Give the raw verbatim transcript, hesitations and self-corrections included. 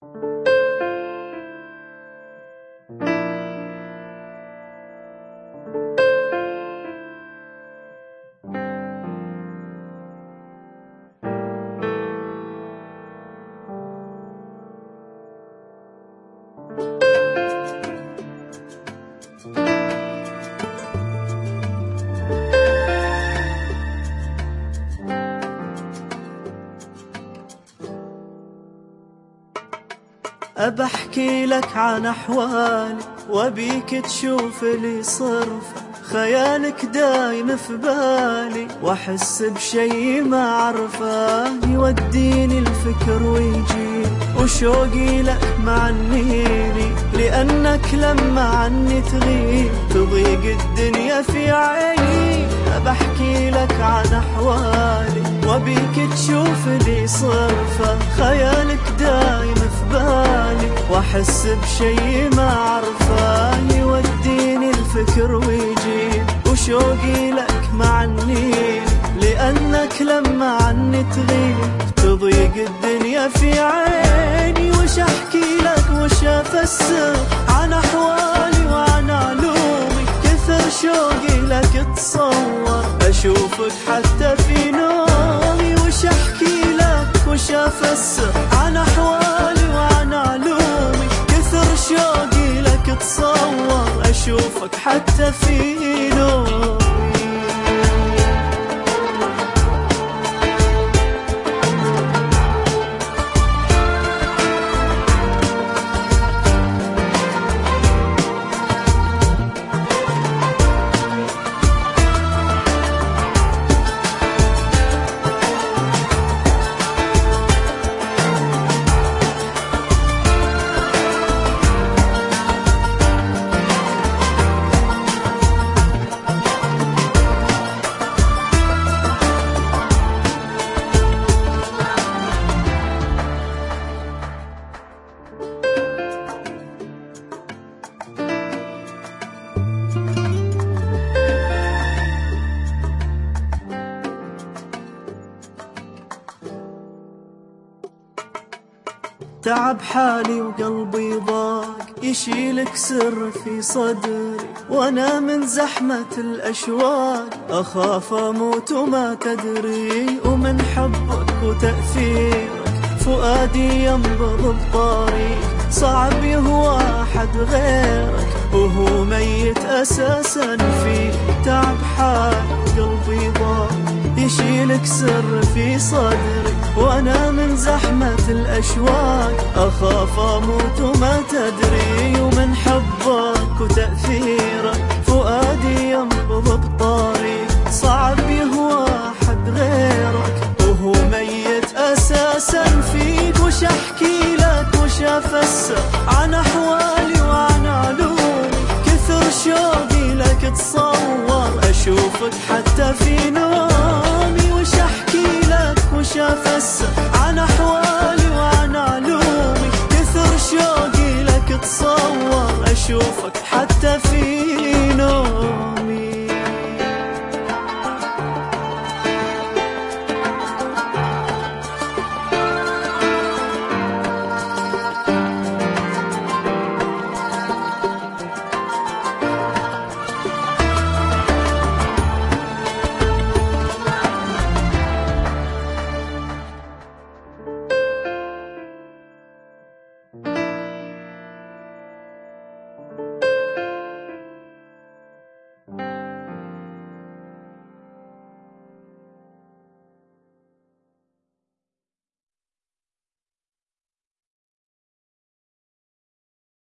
أبحكي لك عن أحوالي وبيك تشوف لي صرفة، خيالك دايم في بالي وأحس بشي ما عرفه، يوديني الفكر ويجي وشوقي لك معنيني، لأنك لما عني تغيب تضيق الدنيا في عيني. أبحكي لك عن أحوالي وبيك تشوف لي صرفة، خيالك دايم في بالي وأحس بشي ما عرفه، يوديني الفكر ويجيب وشوقي لك معنيني، لأنك لما عني تغيب تضيق الدنيا في عيني. وش أحكي لك وش أفسر عن أحوالي وعن علومي، كثر شوقي لك تصور أشوفك حتى في نومي. وش أحكي لك وش أفسر عن أحوالي وعن علومي، كثر شوقي لك تصور أشوفك حتى في نومي. تعب حالي وقلبي ضاق يشيلك سر في صدري، وانا من زحمة الاشواق اخاف اموت وما تدري، ومن حبك وتأثيرك فؤادي ينبض بطريق، صعب يهوى احد غيرك وهو ميت اساسا فيك. تعب حالي وقلبي ضاق يشيلك سر في صدري، وانا من زحمة الاشواق اخاف اموت وما تدري، ومن حبك وتأثيرك فؤادي ينبض بطريق، صعب يهوى احد غيرك وهو ميت اساسا فيك. وش احكي لك وش افسر عن احوالي وعن علومي، كثر شوقي لك تصور اشوفك حتى في نومي. وش احكي لك وش افسر عن احوالي وعن علومي، كثر شوقي لك تصور اشوفك حتى